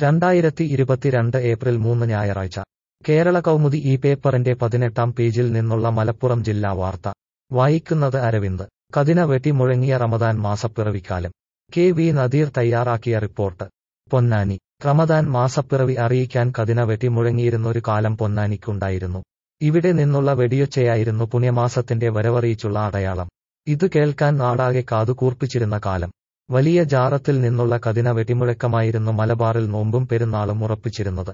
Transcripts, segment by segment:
2022 April 3 ഞായറാഴ്ച കേരള കൗമുദി ഈ പേപ്പറിന്റെ 18-ാം പേജിൽ നിന്നുള്ള മലപ്പുറം ജില്ലാ വാർത്ത വായിക്കുന്നത് അരവിന്ദ്. കതിന വെട്ടി മുഴങ്ങിയ റമദാൻ മാസപ്പിറവിക്കാലം. കെ വി നദീർ തയ്യാറാക്കിയ റിപ്പോർട്ട്. പൊന്നാനി. റമദാൻ മാസപ്പിറവി അറിയിക്കാൻ കതിന വെട്ടി മുഴങ്ങിയിരുന്നൊരു കാലം പൊന്നാനിക്കുണ്ടായിരുന്നു. ഇവിടെ നിന്നുള്ള വെടിയൊച്ചയായിരുന്നു പുണ്യമാസത്തിന്റെ വരവറിയിച്ചുള്ള അടയാളം. ഇത് കേൾക്കാൻ നാടാകെ കാതുകൂർപ്പിച്ചിരുന്ന കാലം. വലിയ ജാറത്തിൽ നിന്നുള്ള കതിന വെടിമുഴക്കമായിരുന്നു മലബാറിൽ നോമ്പും പെരുന്നാളും ഉറപ്പിച്ചിരുന്നത്.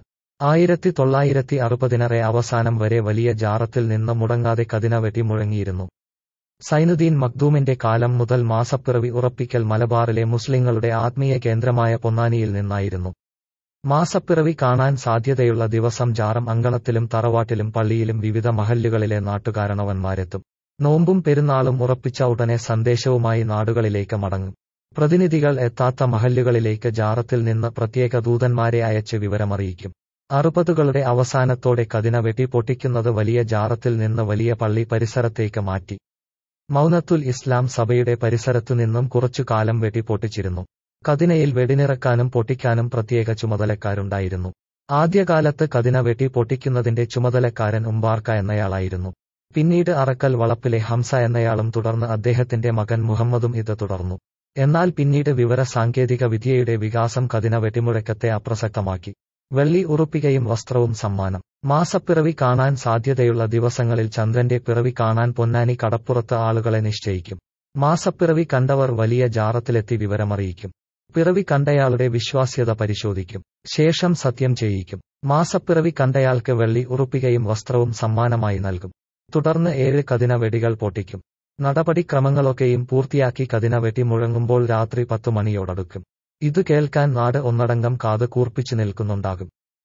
1960 അവസാനം വരെ വലിയ ജാറത്തിൽ നിന്ന് മുടങ്ങാതെ കതിന വെട്ടി മുഴങ്ങിയിരുന്നു. സൈനുദ്ദീൻ മഖ്ദൂമിന്റെ കാലം മുതൽ മാസപ്പിറവി ഉറപ്പിക്കൽ മലബാറിലെ മുസ്ലിങ്ങളുടെ ആത്മീയ കേന്ദ്രമായ പൊന്നാനിയിൽ നിന്നായിരുന്നു. മാസപ്പിറവി കാണാൻ സാധ്യതയുള്ള ദിവസം ജാറം അങ്കണത്തിലും തറവാട്ടിലും പള്ളിയിലും വിവിധ മഹല്ലുകളിലെ നാട്ടുകാരണവന്മാരെത്തും. നോമ്പും പെരുന്നാളും ഉറപ്പിച്ച ഉടനെ സന്ദേശവുമായി നാടുകളിലേക്ക് മടങ്ങും. പ്രതിനിധികൾ എത്താത്ത മഹല്ലുകളിലേക്ക് ജാറത്തിൽ നിന്ന് പ്രത്യേക ദൂതന്മാരെ അയച്ച് വിവരമറിയിക്കും. 60കളുടെ അവസാനത്തോടെ കതിന വെട്ടി പൊട്ടിക്കുന്നത് വലിയ ജാറത്തിൽ നിന്ന് വലിയ പള്ളി പരിസരത്തേക്ക് മാറ്റി. മൗനത്തുൽ ഇസ്ലാം സഭയുടെ പരിസരത്തു നിന്നും കുറച്ചു കാലം വെട്ടി പൊട്ടിച്ചിരുന്നു. കതിനയിൽ വെടിനിറക്കാനും പൊട്ടിക്കാനും പ്രത്യേക ചുമതലക്കാരുണ്ടായിരുന്നു. ആദ്യകാലത്ത് കതിന വെട്ടി പൊട്ടിക്കുന്നതിന്റെ ചുമതലക്കാരൻ ഉമ്പാർക്ക എന്നയാളായിരുന്നു. പിന്നീട് അറക്കൽ വളപ്പിലെ ഹംസ എന്നയാളും തുടർന്ന് അദ്ദേഹത്തിന്റെ മകൻ മുഹമ്മദും ഇത് തുടർന്നു. എന്നാൽ പിന്നീട് വിവര സാങ്കേതിക വിദ്യയുടെ വികാസം കതിന വെട്ടിമുഴക്കത്തെ അപ്രസക്തമാക്കി. വെള്ളി ഉറുപ്പികയും വസ്ത്രവും സമ്മാനം. മാസപ്പിറവി കാണാൻ സാധ്യതയുള്ള ദിവസങ്ങളിൽ ചന്ദ്രന്റെ പിറവി കാണാൻ പൊന്നാനി കടപ്പുറത്ത് ആളുകളെ നിശ്ചയിക്കും. മാസപ്പിറവി കണ്ടവർ വലിയ ജാറത്തിലെത്തി വിവരമറിയിക്കും. പിറവി കണ്ടയാളുടെ വിശ്വാസ്യത പരിശോധിക്കും. ശേഷം സത്യം ചെയ്യിക്കും. മാസപ്പിറവി കണ്ടയാൾക്ക് വെള്ളി ഉറുപ്പികയും വസ്ത്രവും സമ്മാനമായി നൽകും. തുടർന്ന് 7 കതിന വെടികൾ പൊട്ടിക്കും. നടപടിക്രമങ്ങളൊക്കെയും പൂർത്തിയാക്കി കതിന വെട്ടി മുഴങ്ങുമ്പോൾ രാത്രി 10 മണിയോടടുക്കും. ഇതു കേൾക്കാൻ നാട് ഒന്നടങ്കം കാത് കൂർപ്പിച്ചു നിൽക്കുന്നുണ്ടാകും.